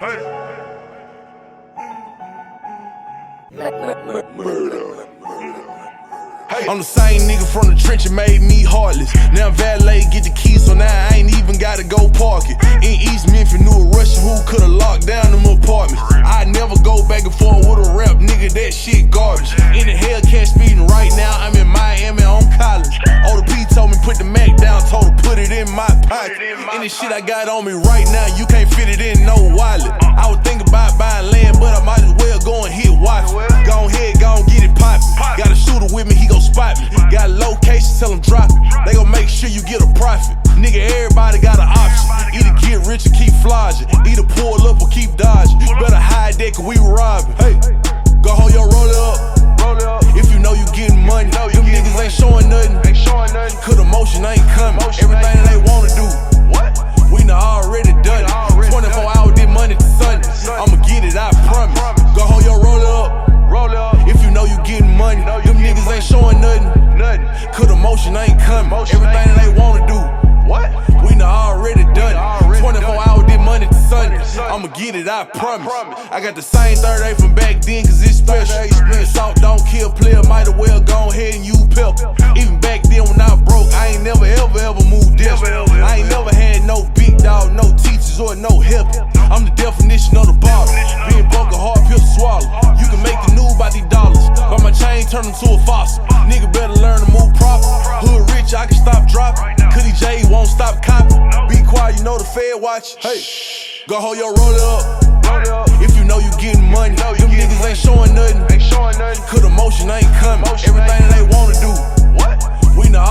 I'm the same nigga from the trench and made me heartless. Now valet get the keys, so now I ain't even gotta go park it. In East Memphis, knew a Russian who could've locked down them apartments. I never go back and forth with a rap nigga, that shit garbage. In the Hellcat speeding right now, I'm in Miami on college. Older P told me put the Mac down, told her put it in my pocket. Any shit I got on me right now, you can't fit it in no wallet. I was thinking about buying land, but I might as well go and hit wife. Go ahead, go and get it poppin'. Got a shooter with me, he gon' spot me. Got locations, tell him drop it. They gon' make sure you get a profit. Nigga, everybody got an option. Either get rich or keep flogging. Either pull up or keep dodging. Better hide that cause we robbing. Hey, go hold your roller up. If you know you getting money, them niggas ain't showing nothing. Cause the motion ain't coming. Everything they wanna do, we done already done it. 24 hours, did money to Sunday. I'ma get it, I promise. Go hold your roller up. If you know you getting money, them niggas ain't showing nothing. Cause the motion ain't coming. Everything they wanna do, we done already done it. 24 hours, did money to Sunday. I'ma get it, I promise. I got the same 38 from back then, cause it's special. Salt don't kill, player, might as well go ahead and use pepper. Even back then when I broke, I ain't never ever moved desperate. I ain't never had no big dog, no teachers or no help. I'm the definition of the bottle. Being broke a hard pill to swallow. You can make the news by these dollars, but my chain turn them to a fossil. Nigga better learn to move proper. Hood rich, I can stop dropping. Cuddy J won't stop copying. Be quiet, you know the Fed watch. Hey, go hold your roller up. If you know you getting money, them niggas ain't showing nothing. Cause the motion ain't coming. Everything they wanna do, we done